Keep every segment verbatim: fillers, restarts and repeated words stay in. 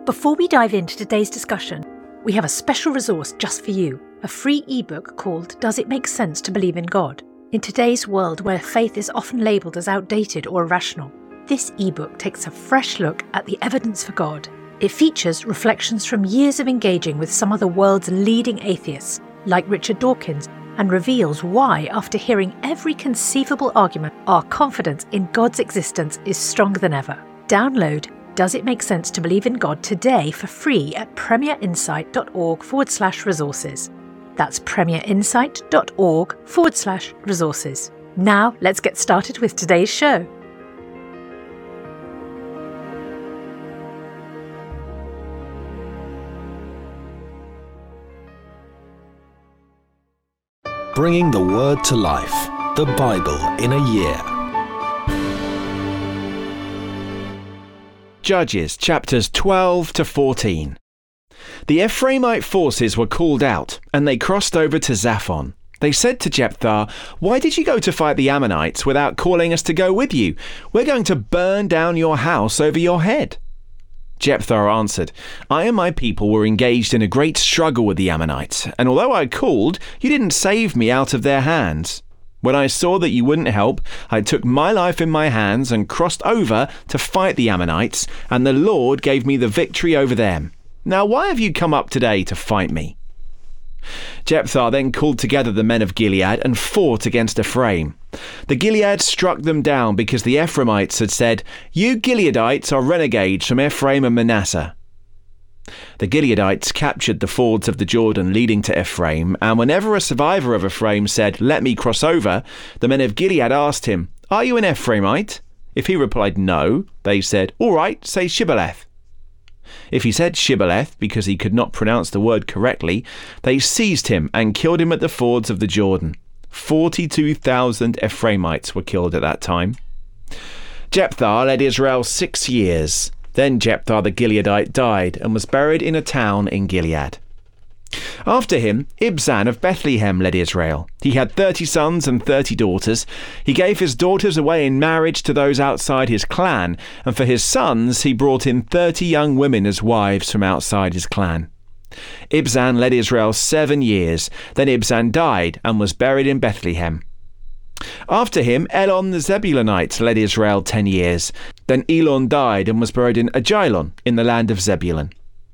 Before we dive into today's discussion, we have a special resource just for you, a free ebook called Does It Make Sense to Believe in God? In today's world where faith is often labelled as outdated or irrational, this ebook takes a fresh look at the evidence for God. It features reflections from years of engaging with some of the world's leading atheists, like Richard Dawkins, and reveals why, after hearing every conceivable argument, our confidence in God's existence is stronger than ever. Download Does It Make Sense to Believe in God today for free at premierinsight.org forward slash resources. That's premierinsight.org forward slash resources. Now let's get started with today's show. Bringing the Word to life, the Bible in a year. Judges chapters twelve to fourteen. The Ephraimite forces were called out, and they crossed over to Zaphon. They said to Jephthah, "Why did you go to fight the Ammonites without calling us to go with you? We're going to burn down your house over your head." Jephthah answered, "I and my people were engaged in a great struggle with the Ammonites, and although I called, you didn't save me out of their hands. When I saw that you wouldn't help, I took my life in my hands and crossed over to fight the Ammonites, and the Lord gave me the victory over them. Now why have you come up today to fight me?" Jephthah then called together the men of Gilead and fought against Ephraim. The Gilead struck them down because the Ephraimites had said, "You Gileadites are renegades from Ephraim and Manasseh." The Gileadites captured the fords of the Jordan leading to Ephraim, and whenever a survivor of Ephraim said, "Let me cross over," the men of Gilead asked him, "Are you an Ephraimite?" If he replied no, they said, "All right, say Shibboleth." If he said Shibboleth because he could not pronounce the word correctly, they seized him and killed him at the fords of the Jordan. forty-two thousand Ephraimites were killed at that time. Jephthah led Israel six years. Then Jephthah the Gileadite died and was buried in a town in Gilead. After him, Ibzan of Bethlehem led Israel. He had thirty sons and thirty daughters. He gave his daughters away in marriage to those outside his clan, and for his sons he brought in thirty young women as wives from outside his clan. Ibzan led Israel seven years. Then Ibzan died and was buried in Bethlehem. After him, Elon the Zebulunite led Israel ten years. Then Elon died and was buried in Ajalon in the land of Zebulun.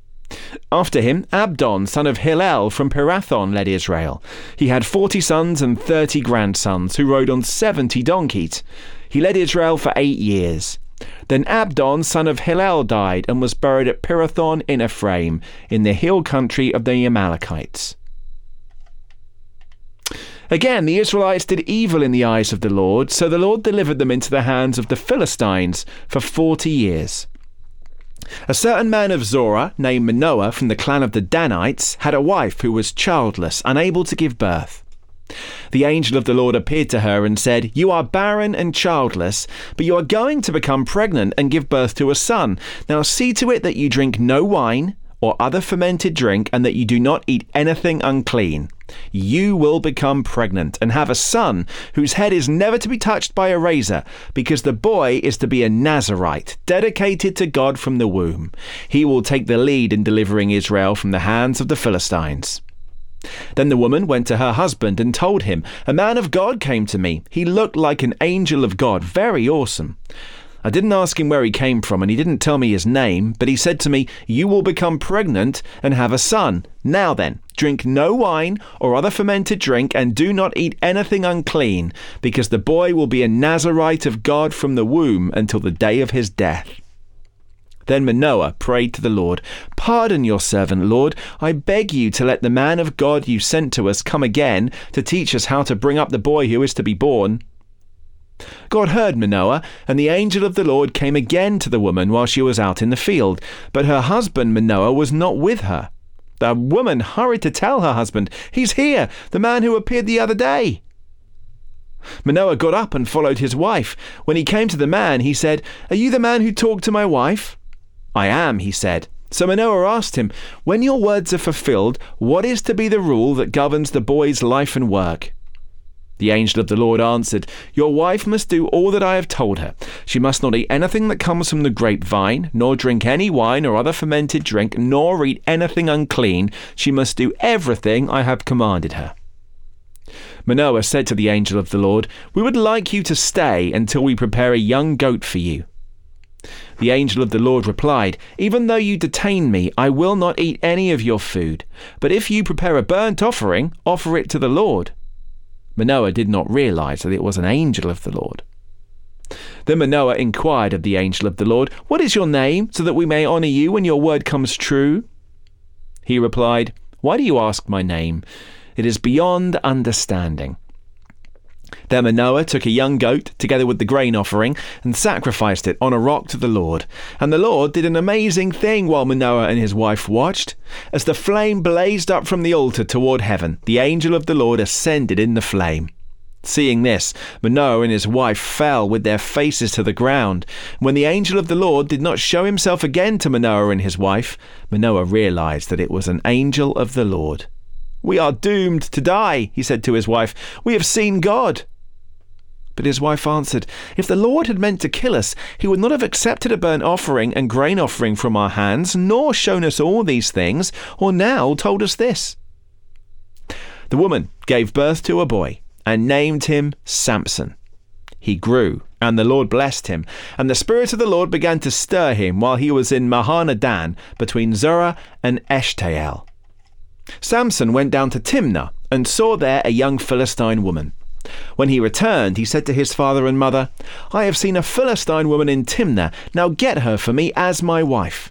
After him, Abdon, son of Hillel from Pirathon, led Israel. He had forty sons and thirty grandsons who rode on seventy donkeys. He led Israel for eight years. Then Abdon, son of Hillel, died and was buried at Pirathon in Ephraim, in the hill country of the Amalekites. Again, the Israelites did evil in the eyes of the Lord, so the Lord delivered them into the hands of the Philistines for forty years. A certain man of Zorah, named Manoah, from the clan of the Danites, had a wife who was childless, unable to give birth. The angel of the Lord appeared to her and said, "You are barren and childless, but you are going to become pregnant and give birth to a son. Now see to it that you drink no wine or other fermented drink, and that you do not eat anything unclean. You will become pregnant and have a son whose head is never to be touched by a razor, because the boy is to be a Nazirite, dedicated to God from the womb. He will take the lead in delivering Israel from the hands of the Philistines." Then the woman went to her husband and told him, "A man of God came to me. He looked like an angel of God, very awesome. I didn't ask him where he came from, and he didn't tell me his name, but he said to me, 'You will become pregnant and have a son. Now then, drink no wine or other fermented drink, and do not eat anything unclean, because the boy will be a Nazirite of God from the womb until the day of his death.' Then Manoah prayed to the Lord, 'Pardon your servant, Lord. I beg you to let the man of God you sent to us come again to teach us how to bring up the boy who is to be born.' God heard Manoah, and the angel of the Lord came again to the woman while she was out in the field, but her husband Manoah was not with her. The woman hurried to tell her husband, 'He's here, the man who appeared the other day.' Manoah got up and followed his wife. When he came to the man, he said, 'Are you the man who talked to my wife?' 'I am,' he said. So Manoah asked him, 'When your words are fulfilled, what is to be the rule that governs the boy's life and work?' The angel of the Lord answered, "Your wife must do all that I have told her. She must not eat anything that comes from the grapevine, nor drink any wine or other fermented drink, nor eat anything unclean. She must do everything I have commanded her." Manoah said to the angel of the Lord, "We would like you to stay until we prepare a young goat for you." The angel of the Lord replied, "Even though you detain me, I will not eat any of your food. But if you prepare a burnt offering, offer it to the Lord." Manoah did not realize that it was an angel of the Lord. Then Manoah inquired of the angel of the Lord, "What is your name, so that we may honor you when your word comes true?" He replied, "Why do you ask my name? It is beyond understanding." Then Manoah took a young goat, together with the grain offering, and sacrificed it on a rock to the Lord. And the Lord did an amazing thing while Manoah and his wife watched. As the flame blazed up from the altar toward heaven, the angel of the Lord ascended in the flame. Seeing this, Manoah and his wife fell with their faces to the ground. When the angel of the Lord did not show himself again to Manoah and his wife, Manoah realized that it was an angel of the Lord. "We are doomed to die," he said to his wife. "We have seen God." But his wife answered, "If the Lord had meant to kill us, he would not have accepted a burnt offering and grain offering from our hands, nor shown us all these things, or now told us this." The woman gave birth to a boy and named him Samson. He grew, and the Lord blessed him, and the Spirit of the Lord began to stir him while he was in Mahaneh-dan, between Zorah and Eshtaol. Samson went down to Timnah and saw there a young Philistine woman. When he returned, he said to his father and mother, "I have seen a Philistine woman in Timnah. Now get her for me as my wife."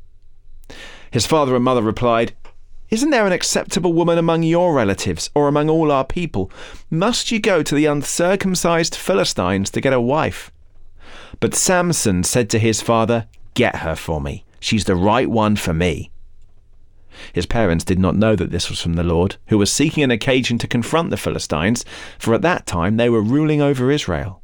His father and mother replied, "Isn't there an acceptable woman among your relatives or among all our people? Must you go to the uncircumcised Philistines to get a wife?" But Samson said to his father, "Get her for me. She's the right one for me." His parents did not know that this was from the Lord, who was seeking an occasion to confront the Philistines, for at that time they were ruling over Israel.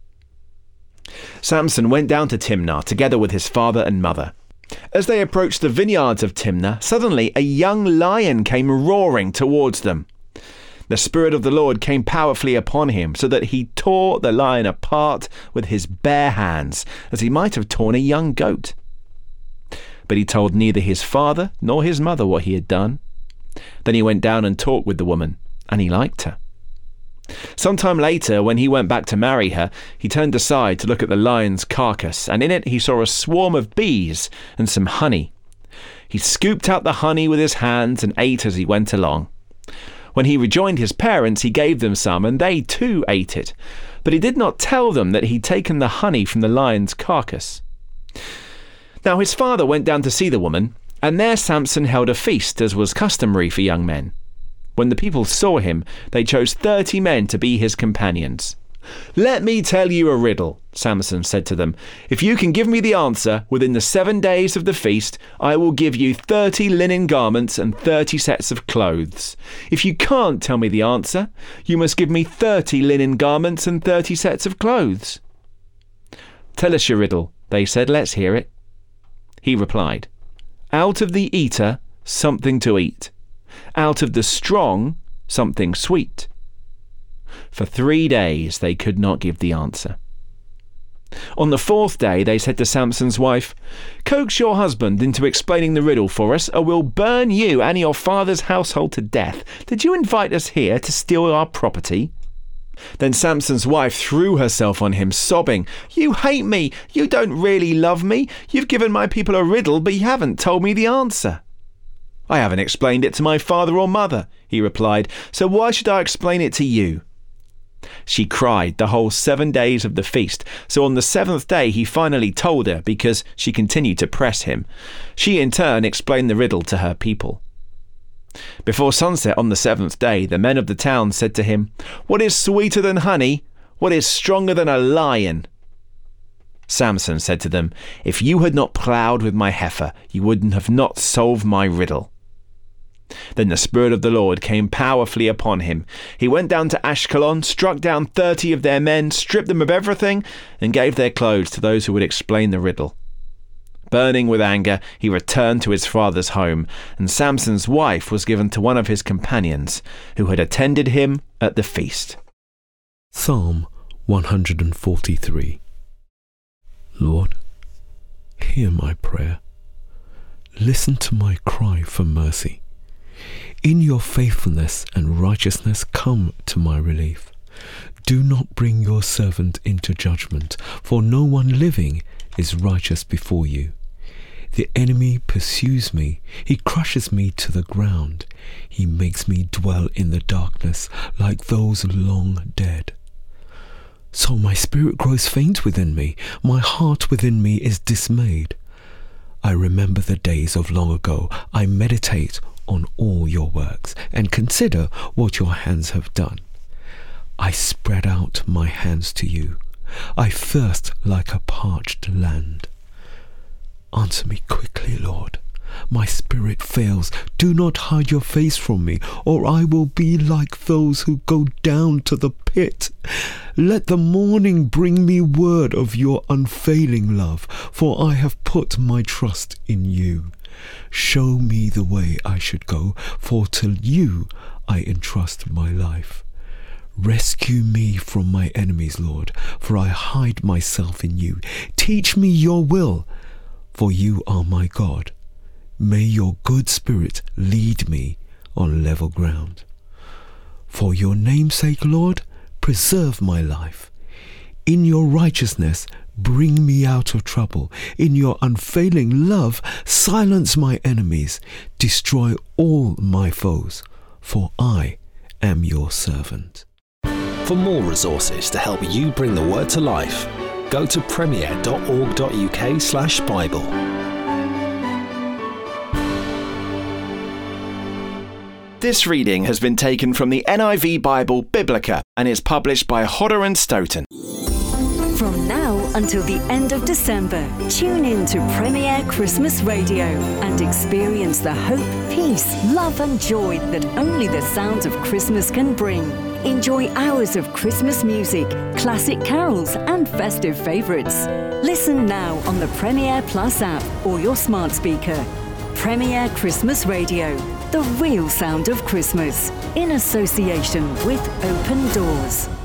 Samson went down to Timnah together with his father and mother. As they approached the vineyards of Timnah, suddenly a young lion came roaring towards them. The Spirit of the Lord came powerfully upon him, so that he tore the lion apart with his bare hands, as he might have torn a young goat. But he told neither his father nor his mother what he had done. Then he went down and talked with the woman, and he liked her. Sometime later, when he went back to marry her, he turned aside to look at the lion's carcass, and in it he saw a swarm of bees and some honey. He scooped out the honey with his hands and ate as he went along. When he rejoined his parents, he gave them some, and they too ate it. But he did not tell them that he'd taken the honey from the lion's carcass. Now his father went down to see the woman, and there Samson held a feast, as was customary for young men. When the people saw him, they chose thirty men to be his companions. "Let me tell you a riddle," Samson said to them. "If you can give me the answer within the seven days of the feast, I will give you thirty linen garments and thirty sets of clothes. If you can't tell me the answer, you must give me thirty linen garments and thirty sets of clothes." "Tell us your riddle," they said. "Let's hear it." He replied, "Out of the eater, something to eat. Out of the strong, something sweet." For three days they could not give the answer. On the fourth day they said to Samson's wife, "Coax your husband into explaining the riddle for us, or we'll burn you and your father's household to death. Did you invite us here to steal our property?" Then Samson's wife threw herself on him, sobbing, "You hate me! You don't really love me! You've given my people a riddle, but you haven't told me the answer." "I haven't explained it to my father or mother," he replied, "so why should I explain it to you?" She cried the whole seven days of the feast, so on the seventh day he finally told her, because she continued to press him. She in turn explained the riddle to her people. Before sunset on the seventh day, the men of the town said to him, "What is sweeter than honey? What is stronger than a lion?" Samson said to them, "If you had not ploughed with my heifer, you would have not solved my riddle." Then the Spirit of the Lord came powerfully upon him. He went down to Ashkelon, struck down thirty of their men, stripped them of everything, and gave their clothes to those who would explain the riddle. Burning with anger, he returned to his father's home, and Samson's wife was given to one of his companions, who had attended him at the feast. Psalm one forty-three. Lord, hear my prayer. Listen to my cry for mercy. In your faithfulness and righteousness come to my relief. Do not bring your servant into judgment, for no one living is righteous before you. The enemy pursues me, he crushes me to the ground. He makes me dwell in the darkness like those long dead. So my spirit grows faint within me, my heart within me is dismayed. I remember the days of long ago, I meditate on all your works, and consider what your hands have done. I spread out my hands to you, I thirst like a parched land. Answer me quickly, Lord. My spirit fails. Do not hide your face from me, or I will be like those who go down to the pit. Let the morning bring me word of your unfailing love, for I have put my trust in you. Show me the way I should go, for to you I entrust my life. Rescue me from my enemies, Lord, for I hide myself in you. Teach me your will, for you are my God. May your good spirit lead me on level ground. For your name's sake, Lord, preserve my life. In your righteousness, bring me out of trouble. In your unfailing love, silence my enemies. Destroy all my foes, for I am your servant. For more resources to help you bring the word to life, go to premier.org.uk slash Bible. This reading has been taken from the N I V Bible Biblica and is published by Hodder and Stoughton. From now until the end of December, tune in to Premier Christmas Radio and experience the hope, peace, love and joy that only the sounds of Christmas can bring. Enjoy hours of Christmas music, classic carols and festive favourites. Listen now on the Premier Plus app or your smart speaker. Premier Christmas Radio, the real sound of Christmas, in association with Open Doors.